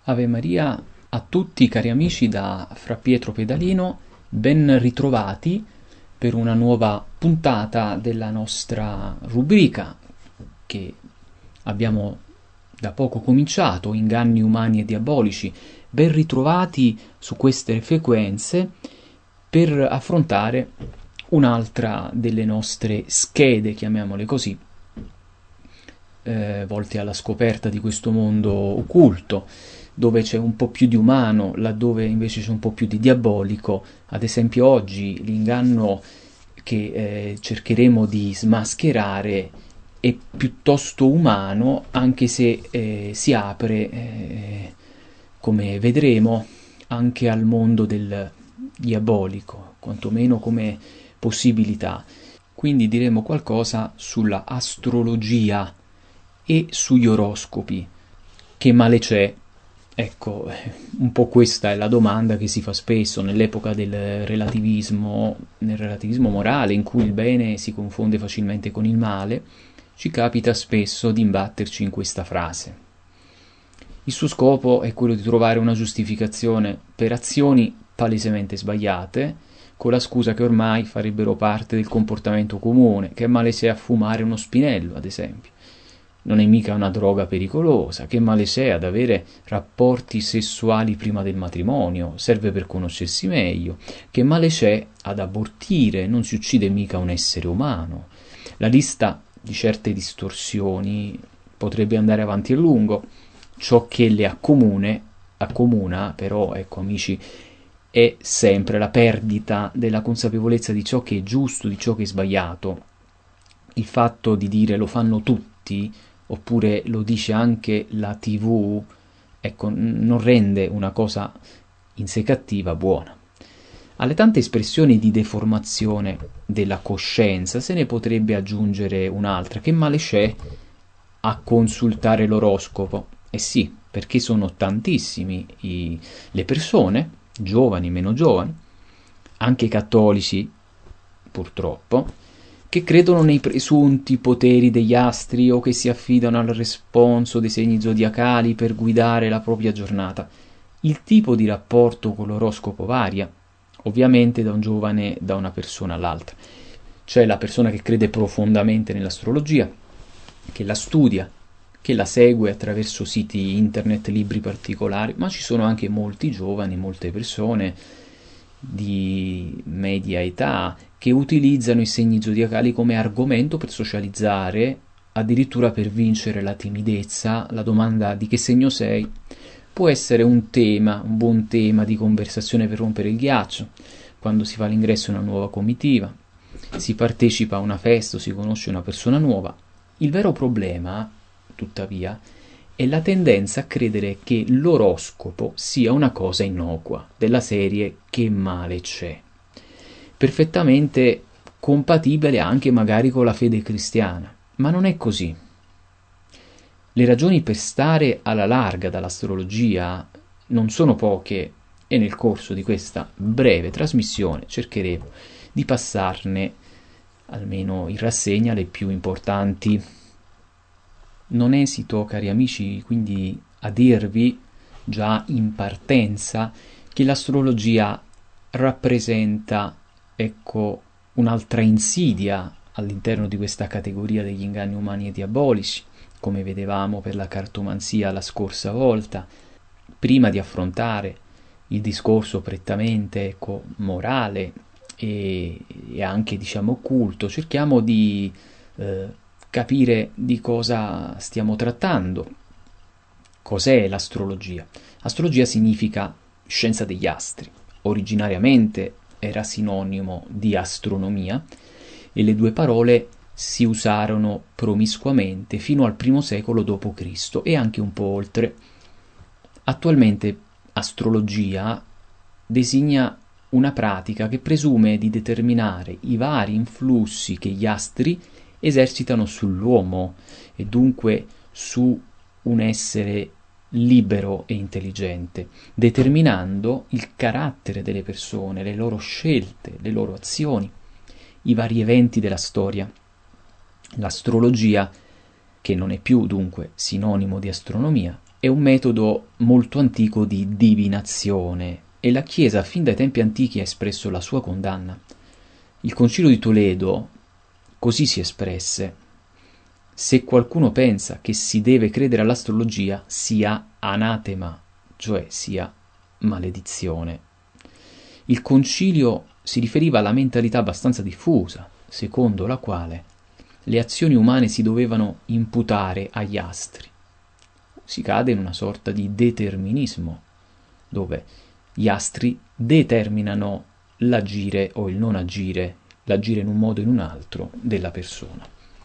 Ave Maria a tutti cari amici da Fra Pietro Pedalino, ben ritrovati per una nuova puntata della nostra rubrica che abbiamo da poco cominciato, Inganni umani e diabolici. Ben ritrovati su queste frequenze per affrontare un'altra delle nostre schede, chiamiamole così, volte alla scoperta di questo mondo occulto, dove c'è un po' più di umano, laddove invece c'è un po' più di diabolico. Ad esempio oggi l'inganno che cercheremo di smascherare è piuttosto umano, anche se si apre, come vedremo, anche al mondo del diabolico, quantomeno come possibilità. Quindi diremo qualcosa sulla astrologia e sugli oroscopi. Che male c'è? Ecco, un po' questa è la domanda che si fa spesso nell'epoca del relativismo, nel relativismo morale, in cui il bene si confonde facilmente con il male. Ci capita spesso di imbatterci in questa frase. Il suo scopo è quello di trovare una giustificazione per azioni palesemente sbagliate, con la scusa che ormai farebbero parte del comportamento comune. Che male c'è a fumare uno spinello, ad esempio? Non è mica una droga pericolosa. Che male c'è ad avere rapporti sessuali prima del matrimonio? Serve per conoscersi meglio. Che male c'è ad abortire? Non si uccide mica un essere umano. La lista di certe distorsioni potrebbe andare avanti a lungo. Ciò che le accomuna però, ecco amici, è sempre la perdita della consapevolezza di ciò che è giusto, di ciò che è sbagliato. Il fatto di dire lo fanno tutti, oppure lo dice anche la TV, ecco, non rende una cosa in sé cattiva buona. Alle tante espressioni di deformazione della coscienza se ne potrebbe aggiungere un'altra. Che male c'è a consultare l'oroscopo? Eh sì, perché sono tantissimi le persone, giovani, meno giovani, anche cattolici, purtroppo, che credono nei presunti poteri degli astri o che si affidano al responso dei segni zodiacali per guidare la propria giornata. Il tipo di rapporto con l'oroscopo varia, ovviamente da un giovane, da una persona all'altra. C'è la persona che crede profondamente nell'astrologia, che la studia, che la segue attraverso siti internet, libri particolari, ma ci sono anche molti giovani, molte persone di media età che utilizzano i segni zodiacali come argomento per socializzare, addirittura per vincere la timidezza. La domanda di che segno sei può essere un buon tema di conversazione per rompere il ghiaccio, quando si fa l'ingresso in una nuova comitiva, si partecipa a una festa o si conosce una persona nuova. Il vero problema, tuttavia, è la tendenza a credere che l'oroscopo sia una cosa innocua, della serie che male c'è, perfettamente compatibile anche magari con la fede cristiana, ma non è così. Le ragioni per stare alla larga dall'astrologia non sono poche e nel corso di questa breve trasmissione cercheremo di passarne almeno in rassegna le più importanti. Non esito, cari amici, quindi a dirvi già in partenza che l'astrologia rappresenta, ecco, un'altra insidia all'interno di questa categoria degli inganni umani e diabolici, come vedevamo per la cartomanzia la scorsa volta. Prima di affrontare il discorso prettamente, ecco, morale e anche, diciamo, occulto, cerchiamo di capire di cosa stiamo trattando. Cos'è l'astrologia? Astrologia significa scienza degli astri. Originariamente era sinonimo di astronomia e le due parole si usarono promiscuamente fino al I secolo d.C. e anche un po' oltre. Attualmente astrologia designa una pratica che presume di determinare i vari influssi che gli astri esercitano sull'uomo e dunque su un essere libero e intelligente, determinando il carattere delle persone, le loro scelte, le loro azioni, i vari eventi della storia. L'astrologia, che non è più dunque sinonimo di astronomia, è un metodo molto antico di divinazione e la Chiesa fin dai tempi antichi ha espresso la sua condanna. Il Concilio di Toledo così si espresse: se qualcuno pensa che si deve credere all'astrologia, sia anatema, cioè sia maledizione. Il concilio si riferiva alla mentalità abbastanza diffusa, secondo la quale le azioni umane si dovevano imputare agli astri. Si cade in una sorta di determinismo, dove gli astri determinano l'agire o il non agire, l'agire in un modo o in un altro della persona.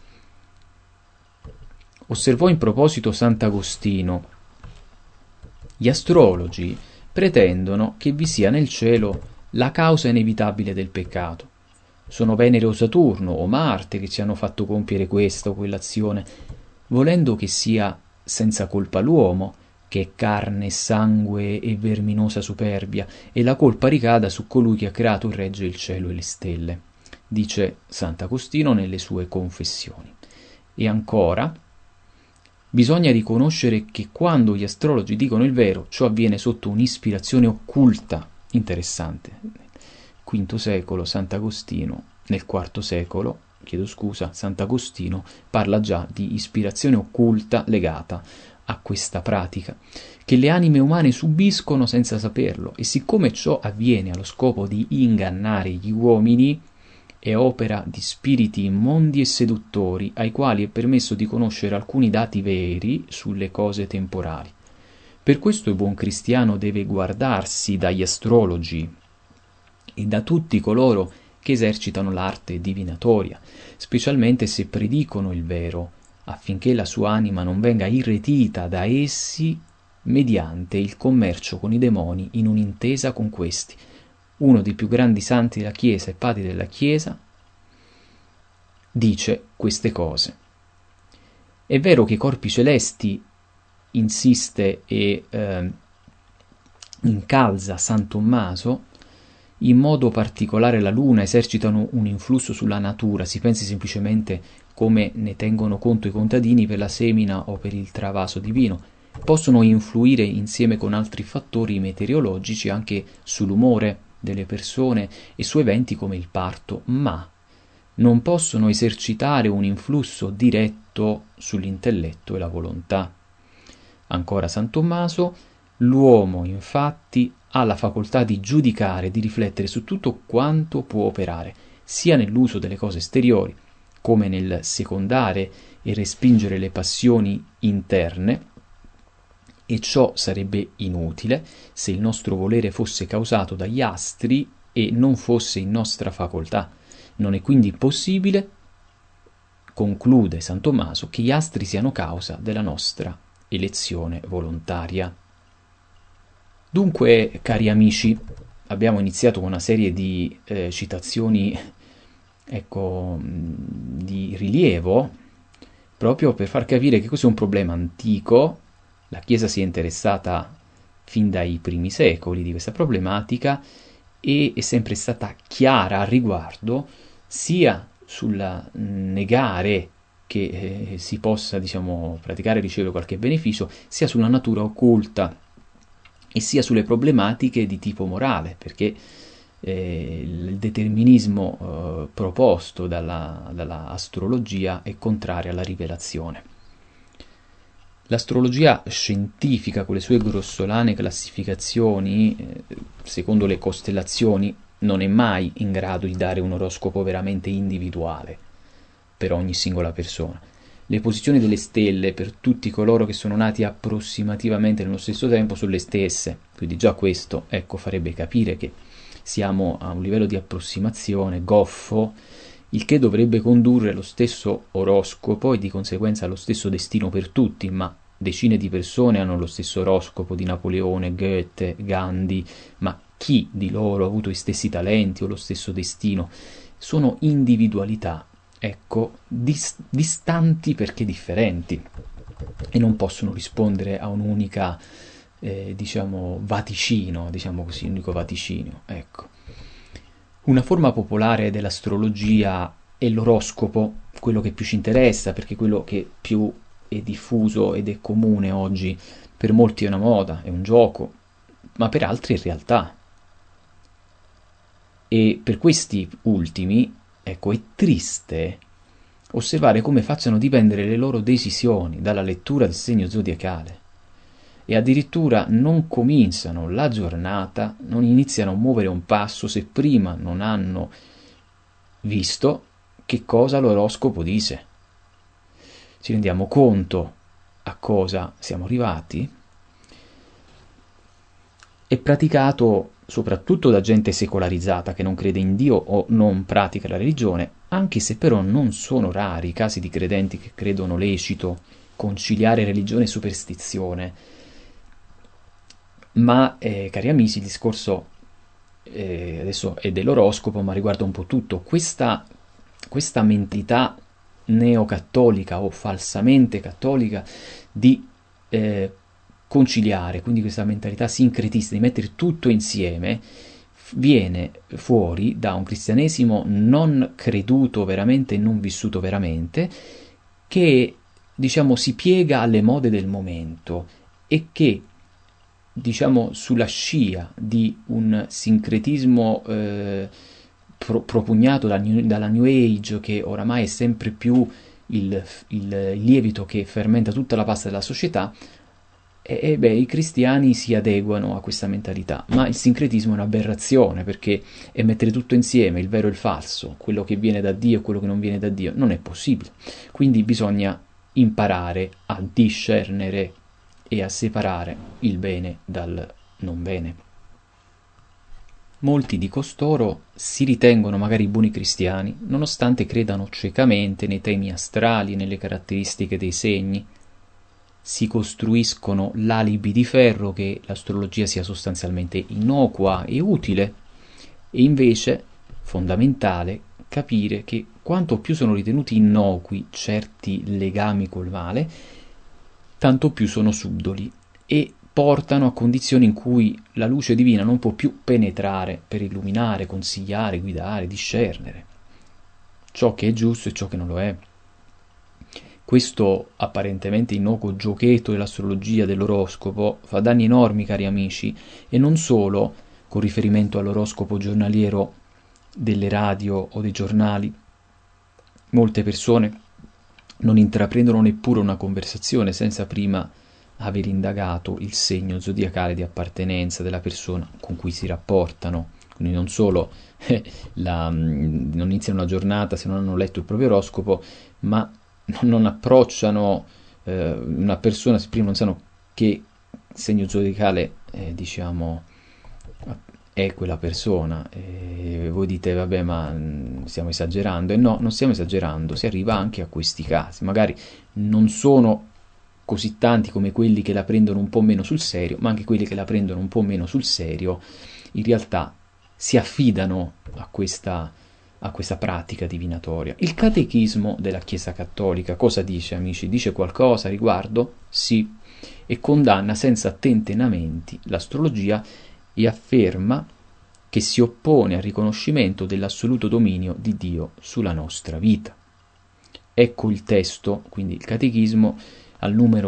Osservò in proposito Sant'Agostino: gli astrologi pretendono che vi sia nel cielo la causa inevitabile del peccato. Sono Venere o Saturno o Marte che ci hanno fatto compiere questa o quell'azione, volendo che sia senza colpa l'uomo, che è carne, sangue e verminosa superbia, e la colpa ricada su colui che ha creato e regge il cielo e le stelle, dice Sant'Agostino nelle sue Confessioni. E ancora, bisogna riconoscere che quando gli astrologi dicono il vero, ciò avviene sotto un'ispirazione occulta. Interessante. V secolo, Sant'Agostino. Nel IV secolo, Sant'Agostino parla già di ispirazione occulta legata a questa pratica, che le anime umane subiscono senza saperlo, e siccome ciò avviene allo scopo di ingannare gli uomini, è opera di spiriti immondi e seduttori, ai quali è permesso di conoscere alcuni dati veri sulle cose temporali. Per questo il buon cristiano deve guardarsi dagli astrologi e da tutti coloro che esercitano l'arte divinatoria, specialmente se predicono il vero, affinché la sua anima non venga irretita da essi mediante il commercio con i demoni in un'intesa con questi. Uno dei più grandi santi della Chiesa e padri della Chiesa dice queste cose. È vero che i corpi celesti, insiste e incalza San Tommaso, in modo particolare la Luna, esercitano un influsso sulla natura. Si pensi semplicemente come ne tengono conto i contadini per la semina o per il travaso divino. Possono influire insieme con altri fattori meteorologici anche sull'umore delle persone e su eventi come il parto, ma non possono esercitare un influsso diretto sull'intelletto e la volontà. Ancora San Tommaso: l'uomo infatti ha la facoltà di giudicare e di riflettere su tutto quanto può operare, sia nell'uso delle cose esteriori, come nel secondare e respingere le passioni interne, e ciò sarebbe inutile se il nostro volere fosse causato dagli astri e non fosse in nostra facoltà. Non è quindi possibile, conclude San Tommaso, che gli astri siano causa della nostra elezione volontaria. Dunque, cari amici, abbiamo iniziato con una serie di citazioni, di rilievo, proprio per far capire che questo è un problema antico. La Chiesa si è interessata fin dai primi secoli di questa problematica e è sempre stata chiara al riguardo, sia sul negare che si possa, praticare e ricevere qualche beneficio, sia sulla natura occulta e sia sulle problematiche di tipo morale, perché il determinismo proposto dalla astrologia è contrario alla rivelazione. L'astrologia scientifica, con le sue grossolane classificazioni, secondo le costellazioni, non è mai in grado di dare un oroscopo veramente individuale per ogni singola persona. Le posizioni delle stelle per tutti coloro che sono nati approssimativamente nello stesso tempo sono le stesse, quindi già questo, farebbe capire che siamo a un livello di approssimazione goffo, il che dovrebbe condurre lo stesso oroscopo e di conseguenza lo stesso destino per tutti, ma decine di persone hanno lo stesso oroscopo di Napoleone, Goethe, Gandhi, ma chi di loro ha avuto gli stessi talenti o lo stesso destino? Sono individualità, distanti perché differenti, e non possono rispondere a un'unica, vaticino, un unico vaticinio, Una forma popolare dell'astrologia è l'oroscopo, quello che più ci interessa, perché quello che più è diffuso ed è comune oggi per molti è una moda, è un gioco, ma per altri è realtà. E per questi ultimi, ecco, è triste osservare come facciano dipendere le loro decisioni dalla lettura del segno zodiacale. E addirittura non cominciano la giornata, non iniziano a muovere un passo se prima non hanno visto che cosa l'oroscopo dice. Ci rendiamo conto a cosa siamo arrivati? È praticato soprattutto da gente secolarizzata che non crede in Dio o non pratica la religione, anche se però non sono rari i casi di credenti che credono lecito conciliare religione e superstizione. Ma, cari amici, il discorso adesso è dell'oroscopo, ma riguarda un po' tutto. Questa mentalità neocattolica o falsamente cattolica di conciliare, quindi questa mentalità sincretista di mettere tutto insieme, viene fuori da un cristianesimo non creduto veramente e non vissuto veramente, che diciamo si piega alle mode del momento e che diciamo sulla scia di un sincretismo propugnato dalla New Age, che oramai è sempre più il lievito che fermenta tutta la pasta della società, i cristiani si adeguano a questa mentalità, ma il sincretismo è un'aberrazione, perché è mettere tutto insieme, il vero e il falso, quello che viene da Dio e quello che non viene da Dio, non è possibile. Quindi bisogna imparare a discernere e a separare il bene dal non bene. Molti di costoro si ritengono magari buoni cristiani, nonostante credano ciecamente nei temi astrali e nelle caratteristiche dei segni. Si costruiscono l'alibi di ferro che l'astrologia sia sostanzialmente innocua e utile, e invece fondamentale capire che quanto più sono ritenuti innocui certi legami col male, tanto più sono subdoli e portano a condizioni in cui la luce divina non può più penetrare per illuminare, consigliare, guidare, discernere ciò che è giusto e ciò che non lo è. Questo apparentemente innocuo giochetto dell'astrologia, dell'oroscopo, fa danni enormi, cari amici, e non solo con riferimento all'oroscopo giornaliero delle radio o dei giornali. Molte persone non intraprendono neppure una conversazione senza prima aver indagato il segno zodiacale di appartenenza della persona con cui si rapportano. Quindi non solo non iniziano la giornata se non hanno letto il proprio oroscopo, ma non approcciano una persona se prima non sanno che segno zodiacale diciamo è quella persona. Voi dite vabbè, ma stiamo esagerando, e no, non stiamo esagerando, si arriva anche a questi casi. Magari non sono così tanti come quelli che la prendono un po' meno sul serio, ma anche quelli che la prendono un po' meno sul serio in realtà si affidano a questa pratica divinatoria. Il catechismo della Chiesa Cattolica cosa dice, amici? Dice qualcosa a riguardo? Sì, e condanna senza tentennamenti l'astrologia e afferma che si oppone al riconoscimento dell'assoluto dominio di Dio sulla nostra vita. Ecco il testo, quindi il catechismo al numero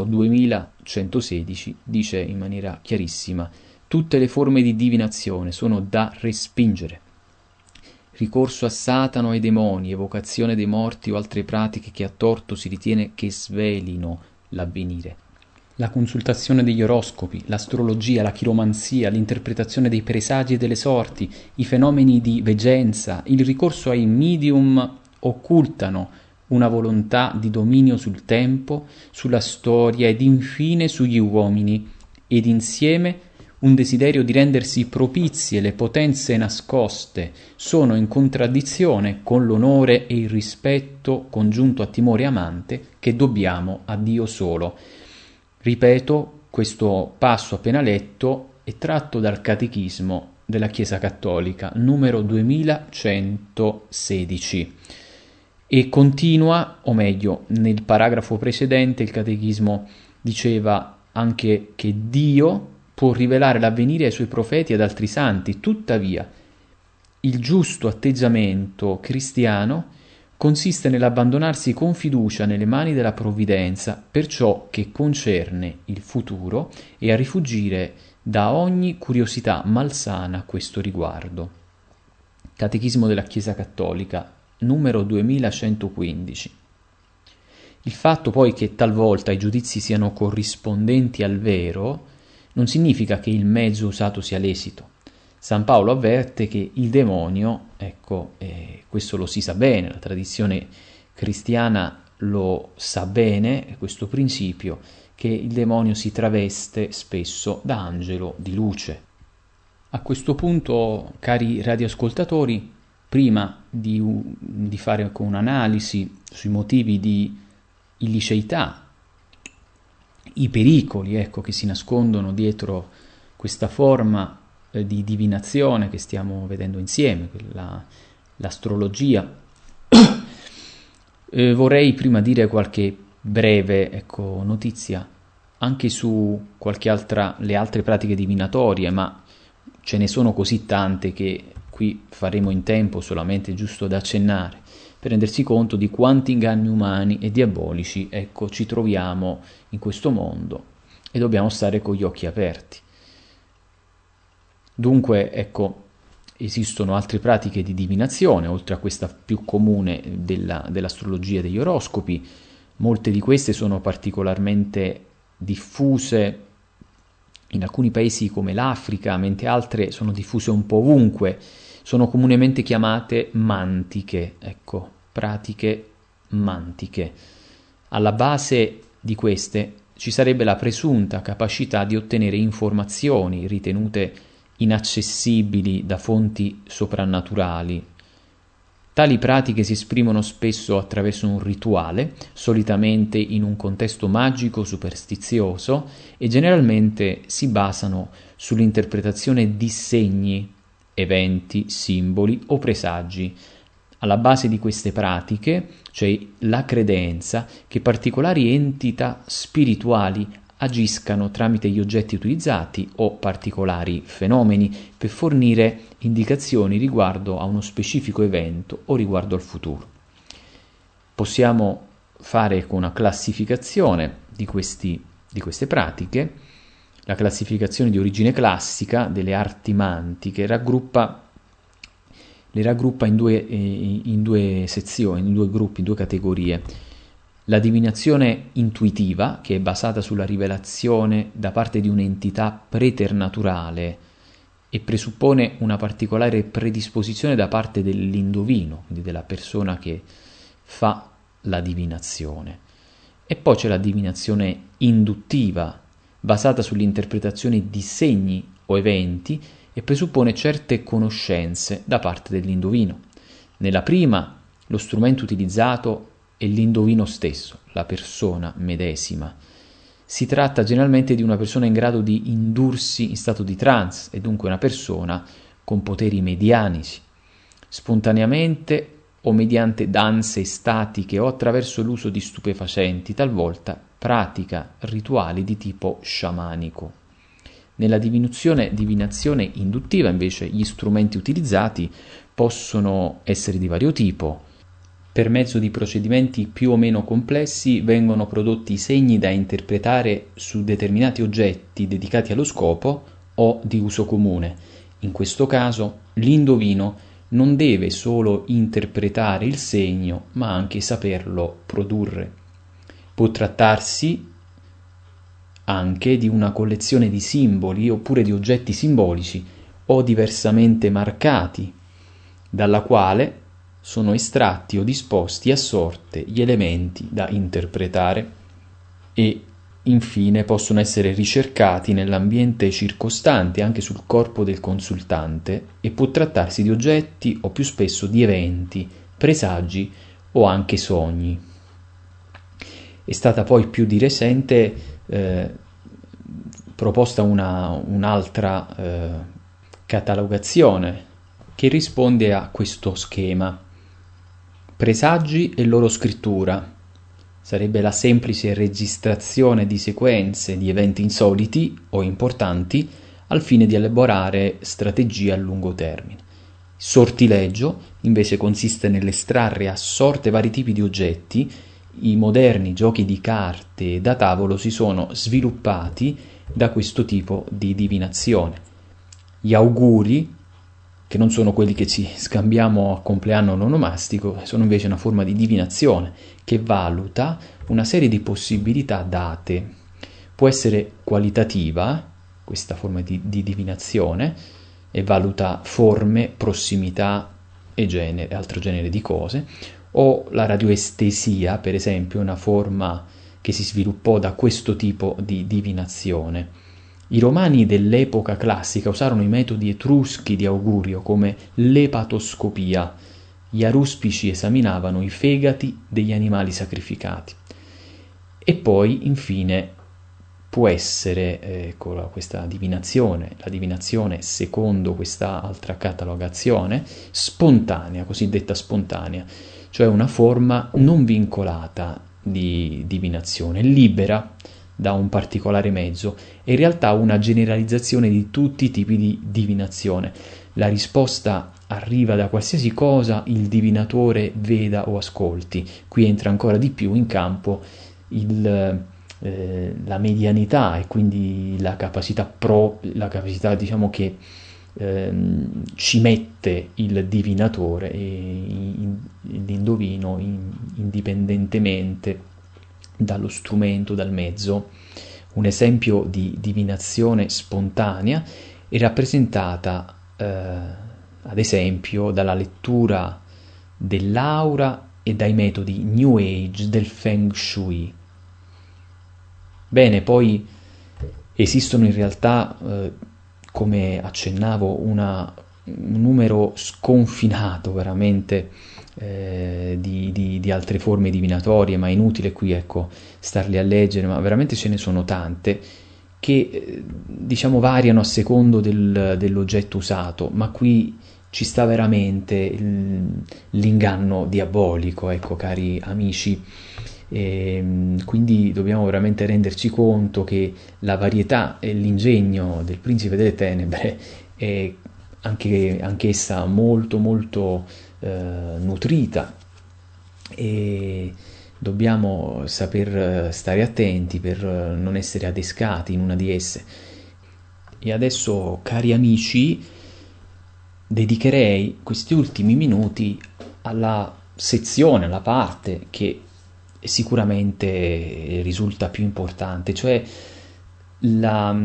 2116 dice in maniera chiarissima: tutte le forme di divinazione sono da respingere. Ricorso a Satano e ai demoni, evocazione dei morti o altre pratiche che a torto si ritiene che svelino l'avvenire. La consultazione degli oroscopi, l'astrologia, la chiromanzia, l'interpretazione dei presagi e delle sorti, i fenomeni di veggenza, il ricorso ai medium occultano una volontà di dominio sul tempo, sulla storia ed infine sugli uomini, ed insieme un desiderio di rendersi propizie le potenze nascoste sono in contraddizione con l'onore e il rispetto congiunto a timore amante che dobbiamo a Dio solo. Ripeto, questo passo appena letto è tratto dal Catechismo della Chiesa Cattolica, numero 2116. E continua, o meglio, nel paragrafo precedente il Catechismo diceva anche che Dio può rivelare l'avvenire ai suoi profeti e ad altri santi, tuttavia il giusto atteggiamento cristiano consiste nell'abbandonarsi con fiducia nelle mani della provvidenza per ciò che concerne il futuro e a rifuggire da ogni curiosità malsana a questo riguardo. Catechismo della Chiesa Cattolica, numero 2115. Il fatto poi che talvolta i giudizi siano corrispondenti al vero non significa che il mezzo usato sia l'esito. San Paolo avverte che il demonio, questo lo si sa bene, la tradizione cristiana lo sa bene, questo principio, che il demonio si traveste spesso da angelo di luce. A questo punto, cari radioascoltatori, prima di fare un'analisi sui motivi di illiceità, i pericoli che si nascondono dietro questa forma di divinazione che stiamo vedendo insieme, l'astrologia, vorrei prima dire qualche breve notizia anche su le altre pratiche divinatorie, ma ce ne sono così tante che qui faremo in tempo solamente giusto da accennare, per rendersi conto di quanti inganni umani e diabolici ci troviamo in questo mondo e dobbiamo stare con gli occhi aperti. Dunque, esistono altre pratiche di divinazione, oltre a questa più comune dell'astrologia e degli oroscopi. Molte di queste sono particolarmente diffuse in alcuni paesi come l'Africa, mentre altre sono diffuse un po' ovunque. Sono comunemente chiamate mantiche, pratiche mantiche. Alla base di queste ci sarebbe la presunta capacità di ottenere informazioni ritenute inaccessibili da fonti soprannaturali. Tali pratiche si esprimono spesso attraverso un rituale, solitamente in un contesto magico superstizioso, e generalmente si basano sull'interpretazione di segni, eventi, simboli o presagi. Alla base di queste pratiche c'è la credenza che particolari entità spirituali agiscano tramite gli oggetti utilizzati o particolari fenomeni per fornire indicazioni riguardo a uno specifico evento o riguardo al futuro. Possiamo fare una classificazione di queste pratiche. La classificazione di origine classica delle arti mantiche le raggruppa in due sezioni, in due gruppi, in due categorie. La divinazione intuitiva, che è basata sulla rivelazione da parte di un'entità preternaturale e presuppone una particolare predisposizione da parte dell'indovino, quindi della persona che fa la divinazione. E poi c'è la divinazione induttiva, basata sull'interpretazione di segni o eventi e presuppone certe conoscenze da parte dell'indovino. Nella prima, lo strumento utilizzato è l'indovino stesso, la persona medesima. Si tratta generalmente di una persona in grado di indursi in stato di trance e dunque una persona con poteri medianici, spontaneamente o mediante danze estatiche o attraverso l'uso di stupefacenti, talvolta pratica rituali di tipo sciamanico. Nella divinazione induttiva invece gli strumenti utilizzati possono essere di vario tipo. Per mezzo di procedimenti più o meno complessi vengono prodotti segni da interpretare su determinati oggetti dedicati allo scopo o di uso comune. In questo caso l'indovino non deve solo interpretare il segno, ma anche saperlo produrre. Può trattarsi anche di una collezione di simboli oppure di oggetti simbolici o diversamente marcati, dalla quale sono estratti o disposti a sorte gli elementi da interpretare e infine possono essere ricercati nell'ambiente circostante anche sul corpo del consultante e può trattarsi di oggetti o più spesso di eventi, presagi o anche sogni. È stata poi più di recente proposta un'altra catalogazione che risponde a questo schema. Presagi e loro scrittura sarebbe la semplice registrazione di sequenze di eventi insoliti o importanti al fine di elaborare strategie a lungo termine. I Sortileggio invece consiste nell'estrarre a sorte vari tipi di oggetti. I moderni giochi di carte da tavolo si sono sviluppati da questo tipo di divinazione. Gli auguri, che non sono quelli che ci scambiamo a compleanno onomastico, sono invece una forma di divinazione che valuta una serie di possibilità date. Può essere qualitativa, questa forma di divinazione, e valuta forme, prossimità e genere, altro genere di cose, o la radioestesia, per esempio, una forma che si sviluppò da questo tipo di divinazione. I romani dell'epoca classica usarono i metodi etruschi di augurio come l'epatoscopia. Gli aruspici esaminavano i fegati degli animali sacrificati. E poi, infine, può essere questa divinazione, la divinazione secondo questa altra catalogazione, spontanea, cosiddetta spontanea, cioè una forma non vincolata di divinazione, libera da un particolare mezzo, è in realtà una generalizzazione di tutti i tipi di divinazione. La risposta arriva da qualsiasi cosa il divinatore veda o ascolti. Qui entra ancora di più in campo la medianità e quindi la capacità diciamo che ci mette il divinatore e l'indovino indipendentemente dallo strumento, dal mezzo. Un esempio di divinazione spontanea è rappresentata ad esempio dalla lettura dell'aura e dai metodi New Age del Feng Shui. Bene, poi esistono in realtà, come accennavo, un numero sconfinato veramente di altre forme divinatorie, ma è inutile qui, ecco, starle a leggere, ma veramente ce ne sono tante che diciamo variano a secondo dell'oggetto usato, ma qui ci sta veramente l'inganno diabolico, ecco, cari amici. Quindi dobbiamo veramente renderci conto che la varietà e l'ingegno del Principe delle Tenebre è anch'essa molto molto nutrita, e dobbiamo saper stare attenti per non essere adescati in una di esse. E adesso, cari amici, dedicherei questi ultimi minuti alla sezione, alla parte che sicuramente risulta più importante, cioè la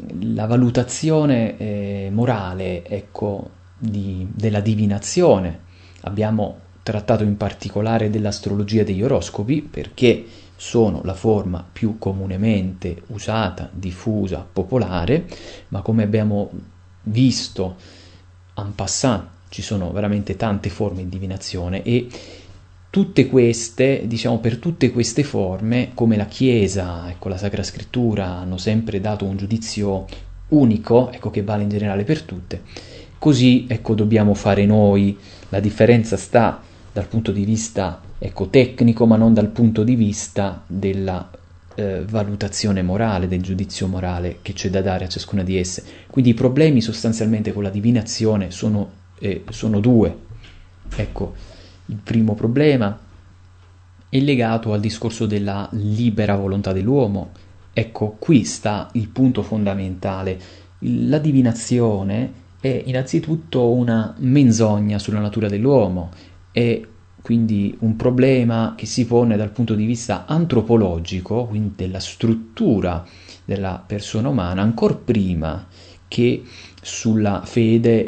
valutazione morale, ecco, della divinazione. Abbiamo trattato in particolare dell'astrologia degli oroscopi perché sono la forma più comunemente usata, diffusa, popolare, ma come abbiamo visto en passant ci sono veramente tante forme di divinazione, e tutte queste, diciamo, per tutte queste forme, come la Chiesa, ecco, la Sacra Scrittura hanno sempre dato un giudizio unico, ecco, che vale in generale per tutte, così, ecco, dobbiamo fare noi. La differenza sta dal punto di vista, ecco, tecnico, ma non dal punto di vista della valutazione morale, del giudizio morale che c'è da dare a ciascuna di esse. Quindi i problemi sostanzialmente con la divinazione sono due. Ecco, il primo problema è legato al discorso della libera volontà dell'uomo. Ecco, qui sta il punto fondamentale. La divinazione è innanzitutto una menzogna sulla natura dell'uomo, è quindi un problema che si pone dal punto di vista antropologico, quindi della struttura della persona umana, ancor prima che sulla fede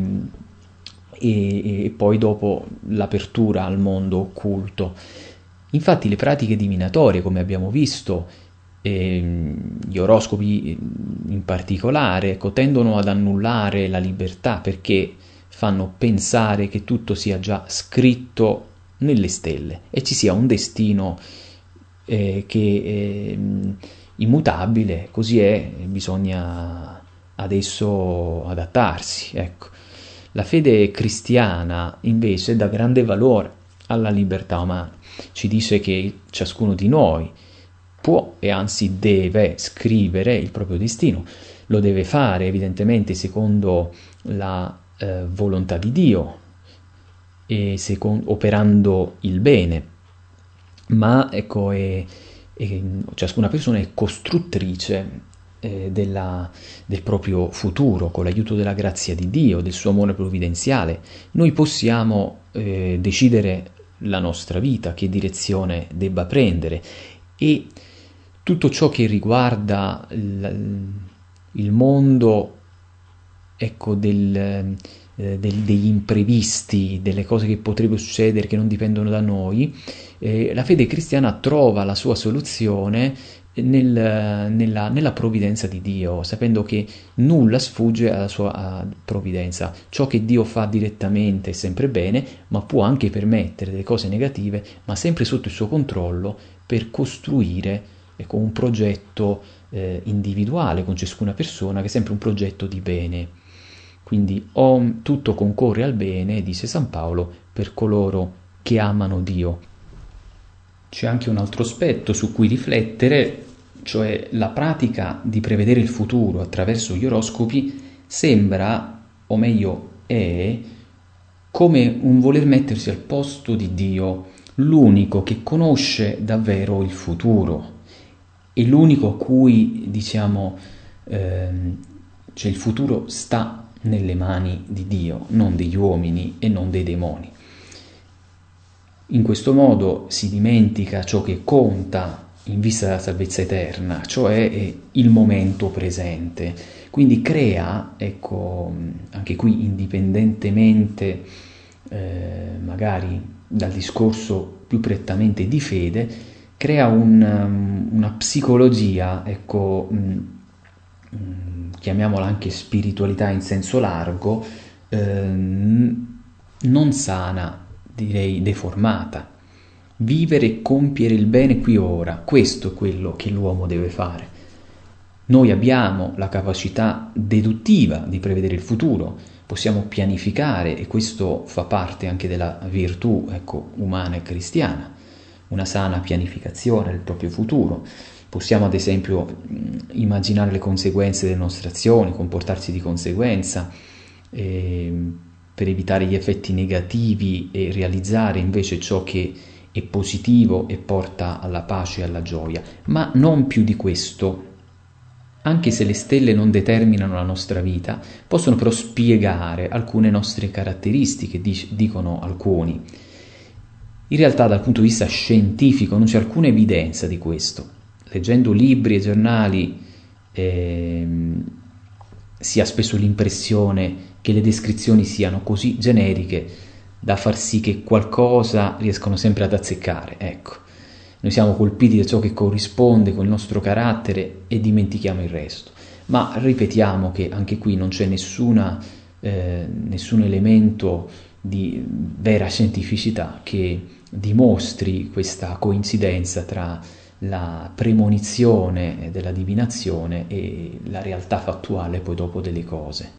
e poi dopo l'apertura al mondo occulto. Infatti le pratiche divinatorie, come abbiamo visto, gli oroscopi in particolare, ecco, tendono ad annullare la libertà perché fanno pensare che tutto sia già scritto nelle stelle e ci sia un destino che è immutabile, così è, bisogna adesso adattarsi, ecco. La fede cristiana invece dà grande valore alla libertà umana, ci dice che ciascuno di noi può e anzi deve scrivere il proprio destino, lo deve fare evidentemente secondo la volontà di Dio e operando il bene, ma ecco, ciascuna persona è costruttrice del proprio futuro con l'aiuto della grazia di Dio, del suo amore provvidenziale. Noi possiamo decidere la nostra vita, che direzione debba prendere, e tutto ciò che riguarda il mondo, ecco, degli imprevisti, delle cose che potrebbero succedere che non dipendono da noi, la fede cristiana trova la sua soluzione nella provvidenza di Dio, sapendo che nulla sfugge alla sua provvidenza. Ciò che Dio fa direttamente è sempre bene, ma può anche permettere delle cose negative, ma sempre sotto il suo controllo, per costruire, ecco, un progetto individuale con ciascuna persona, che è sempre un progetto di bene. Quindi tutto concorre al bene, dice San Paolo, per coloro che amano Dio. C'è anche un altro aspetto su cui riflettere, cioè la pratica di prevedere il futuro attraverso gli oroscopi sembra, o meglio è, come un voler mettersi al posto di Dio, l'unico che conosce davvero il futuro e l'unico a cui, diciamo, cioè il futuro sta nelle mani di Dio, non degli uomini e non dei demoni. In questo modo si dimentica ciò che conta in vista della salvezza eterna, cioè il momento presente. Quindi crea, ecco, anche qui indipendentemente magari dal discorso più prettamente di fede, crea una psicologia, ecco, chiamiamola anche spiritualità in senso largo, non sana, direi deformata. Vivere e compiere il bene qui e ora, questo è quello che l'uomo deve fare. Noi abbiamo la capacità deduttiva di prevedere il futuro, possiamo pianificare, e questo fa parte anche della virtù, ecco, umana e cristiana, una sana pianificazione del proprio futuro. Possiamo ad esempio immaginare le conseguenze delle nostre azioni, comportarsi di conseguenza, per evitare gli effetti negativi e realizzare invece ciò che è positivo e porta alla pace e alla gioia. Ma non più di questo. Anche se le stelle non determinano la nostra vita, possono però spiegare alcune nostre caratteristiche, dicono alcuni. In realtà dal punto di vista scientifico non c'è alcuna evidenza di questo. Leggendo libri e giornali si ha spesso l'impressione che le descrizioni siano così generiche da far sì che qualcosa riescano sempre ad azzeccare. Ecco, noi siamo colpiti da ciò che corrisponde con il nostro carattere e dimentichiamo il resto. Ma ripetiamo che anche qui non c'è nessun elemento di vera scientificità che dimostri questa coincidenza tra la premonizione della divinazione e la realtà fattuale poi dopo delle cose.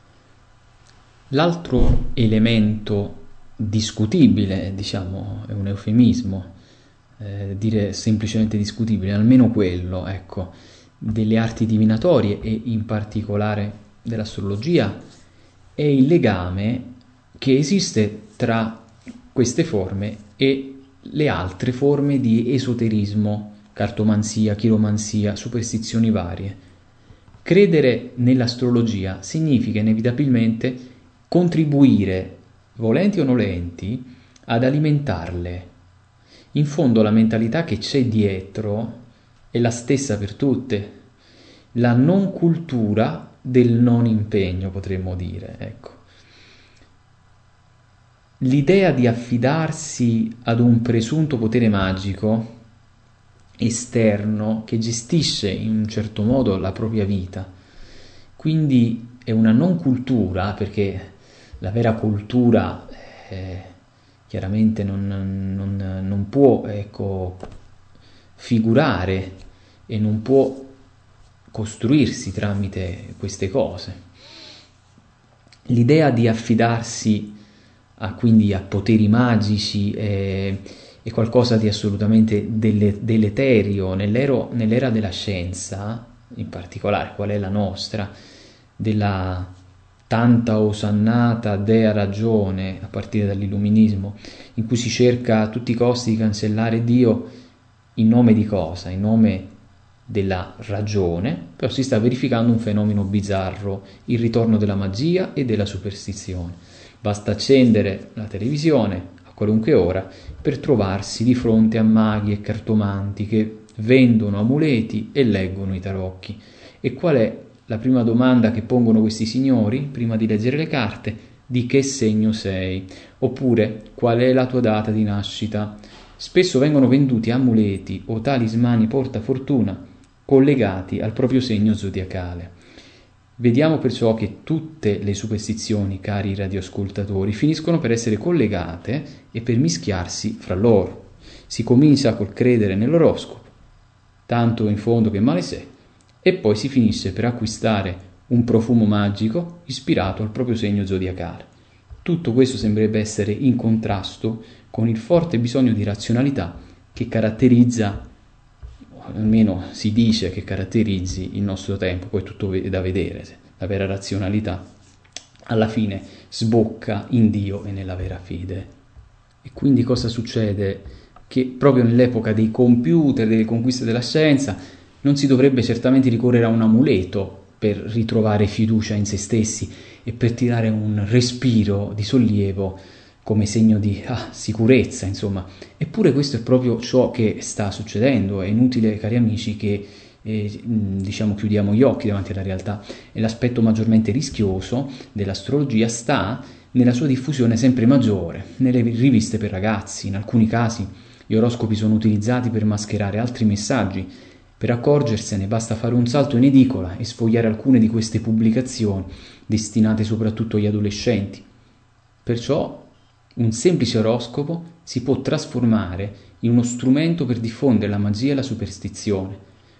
L'altro elemento discutibile, diciamo, è un eufemismo, dire semplicemente discutibile, almeno quello, ecco, delle arti divinatorie e in particolare dell'astrologia, è il legame che esiste tra queste forme e le altre forme di esoterismo, cartomanzia, chiromanzia, superstizioni varie. Credere nell'astrologia significa inevitabilmente contribuire, volenti o nolenti, ad alimentarle. In fondo la mentalità che c'è dietro è la stessa per tutte, la non cultura del non impegno, potremmo dire, ecco. L'idea di affidarsi ad un presunto potere magico esterno che gestisce in un certo modo la propria vita, quindi è una non cultura, perché la vera cultura chiaramente non può, ecco, figurare e non può costruirsi tramite queste cose. L'idea di affidarsi quindi a poteri magici è qualcosa di assolutamente deleterio nell'era della scienza, in particolare qual è la nostra, della tanta osannata dea ragione a partire dall'illuminismo, in cui si cerca a tutti i costi di cancellare Dio in nome di cosa? In nome della ragione, però si sta verificando un fenomeno bizzarro, il ritorno della magia e della superstizione. Basta accendere la televisione a qualunque ora per trovarsi di fronte a maghi e cartomanti che vendono amuleti e leggono i tarocchi. E qual è la prima domanda che pongono questi signori prima di leggere le carte? Di che segno sei? Oppure qual è la tua data di nascita? Spesso vengono venduti amuleti o talismani portafortuna collegati al proprio segno zodiacale. Vediamo perciò che tutte le superstizioni, cari radioascoltatori, finiscono per essere collegate e per mischiarsi fra loro. Si comincia col credere nell'oroscopo, tanto in fondo che male c'è, e poi si finisce per acquistare un profumo magico ispirato al proprio segno zodiacale. Tutto questo sembrerebbe essere in contrasto con il forte bisogno di razionalità che caratterizza, almeno si dice che caratterizzi il nostro tempo, poi tutto è da vedere, la vera razionalità alla fine sbocca in Dio e nella vera fede. E quindi cosa succede? Che proprio nell'epoca dei computer, delle conquiste della scienza, non si dovrebbe certamente ricorrere a un amuleto per ritrovare fiducia in se stessi e per tirare un respiro di sollievo come segno di sicurezza, insomma. Eppure questo è proprio ciò che sta succedendo. È inutile, cari amici, che chiudiamo gli occhi davanti alla realtà. E l'aspetto maggiormente rischioso dell'astrologia sta nella sua diffusione sempre maggiore, nelle riviste per ragazzi. In alcuni casi gli oroscopi sono utilizzati per mascherare altri messaggi. Per accorgersene basta fare un salto in edicola e sfogliare alcune di queste pubblicazioni destinate soprattutto agli adolescenti. Perciò un semplice oroscopo si può trasformare in uno strumento per diffondere la magia e la superstizione.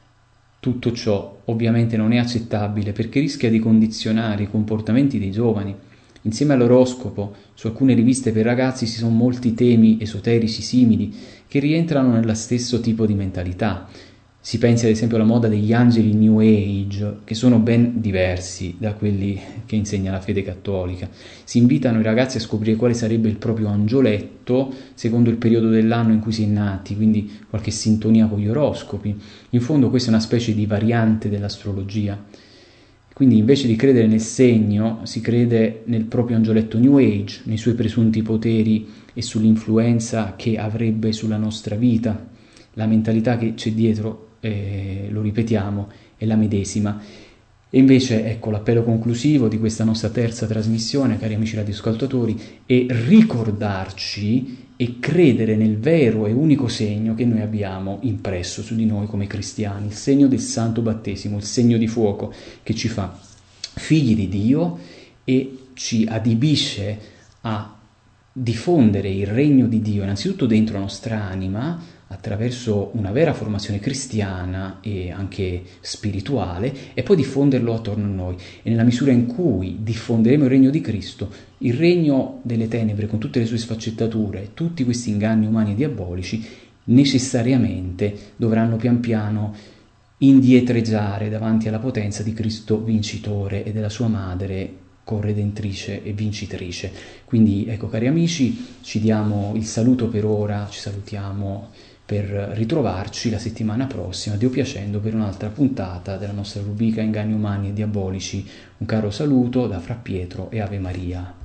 Tutto ciò ovviamente non è accettabile perché rischia di condizionare i comportamenti dei giovani. Insieme all'oroscopo, su alcune riviste per ragazzi ci sono molti temi esoterici simili che rientrano nello stesso tipo di mentalità. Si pensi ad esempio alla moda degli angeli New Age, che sono ben diversi da quelli che insegna la fede cattolica. Si invitano i ragazzi a scoprire quale sarebbe il proprio angioletto secondo il periodo dell'anno in cui si è nati, quindi qualche sintonia con gli oroscopi. In fondo questa è una specie di variante dell'astrologia. Quindi invece di credere nel segno, si crede nel proprio angioletto New Age, nei suoi presunti poteri e sull'influenza che avrebbe sulla nostra vita. La mentalità che c'è dietro, lo ripetiamo, è la medesima. E invece, ecco, l'appello conclusivo di questa nostra terza trasmissione, cari amici radioascoltatori, è ricordarci e credere nel vero e unico segno che noi abbiamo impresso su di noi come cristiani, il segno del santo battesimo, il segno di fuoco che ci fa figli di Dio e ci adibisce a diffondere il regno di Dio innanzitutto dentro la nostra anima attraverso una vera formazione cristiana e anche spirituale e poi diffonderlo attorno a noi. E nella misura in cui diffonderemo il regno di Cristo, il regno delle tenebre con tutte le sue sfaccettature, tutti questi inganni umani e diabolici necessariamente dovranno pian piano indietreggiare davanti alla potenza di Cristo vincitore e della sua madre corredentrice e vincitrice. Quindi ecco, cari amici, ci diamo il saluto per ora, ci salutiamo per ritrovarci la settimana prossima, Dio piacendo, per un'altra puntata della nostra rubrica Inganni umani e diabolici. Un caro saluto da Fra Pietro e Ave Maria.